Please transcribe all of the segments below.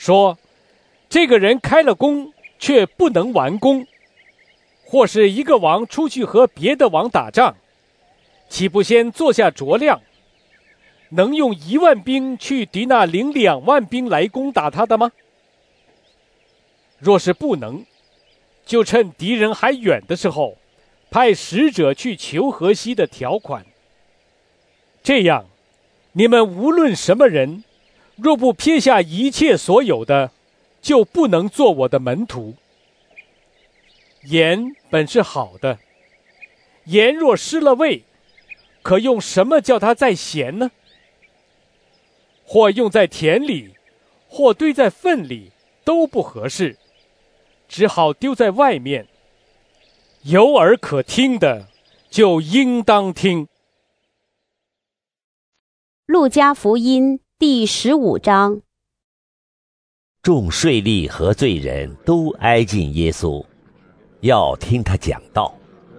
说这个人开了工却不能完工，或是一个王出去和别的王打仗，岂不先坐下酌量，能用10000兵去敌那领2万兵来攻打他的吗？若是不能，就趁敌人还远的时候，派使者去求和稀的条款。这样，你们无论什么人，若不撇下一切所有的，就不能做我的门徒。盐本是好的，盐若失了味，可用什么叫它再咸呢？或用在田里，或堆在粪里，都不合适，只好丢在外面。有耳可听的，就应当听。 路加福音第15章。 众税吏和罪人都挨近耶稣，要听他讲道。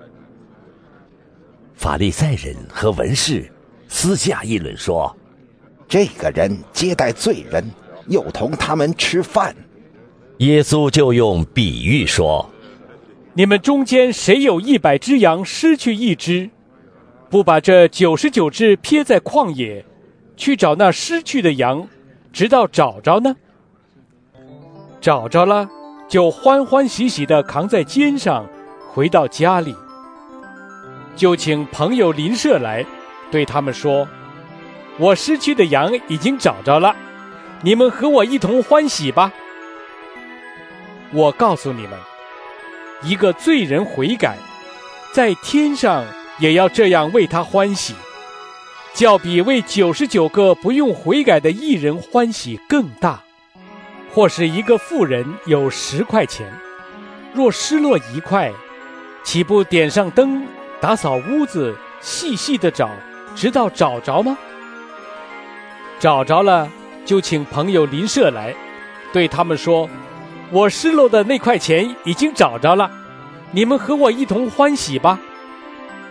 法利赛人和文士私下议论说， 这个人接待罪人，又同他们吃饭。 耶稣就用比喻说， 你们中间谁有100只羊失去1只，不把这99只撇在旷野，去找那失去的羊，直到找着呢？找着了，就欢欢喜喜地扛在肩上，回到家里，就请朋友邻舍来，对他们说，我失去的羊已经找着了，你们和我一同欢喜吧。我告诉你们，一个罪人悔改，在天上也要这样为他欢喜，较比为99个不用悔改的义人欢喜更大。或是一个妇人有10块钱，若失落1块，岂不点上灯，打扫屋子，细细的找，直到找着吗？找着了，就请朋友邻舍来，对他们说，我失落的那块钱已经找着了，你们和我一同欢喜吧。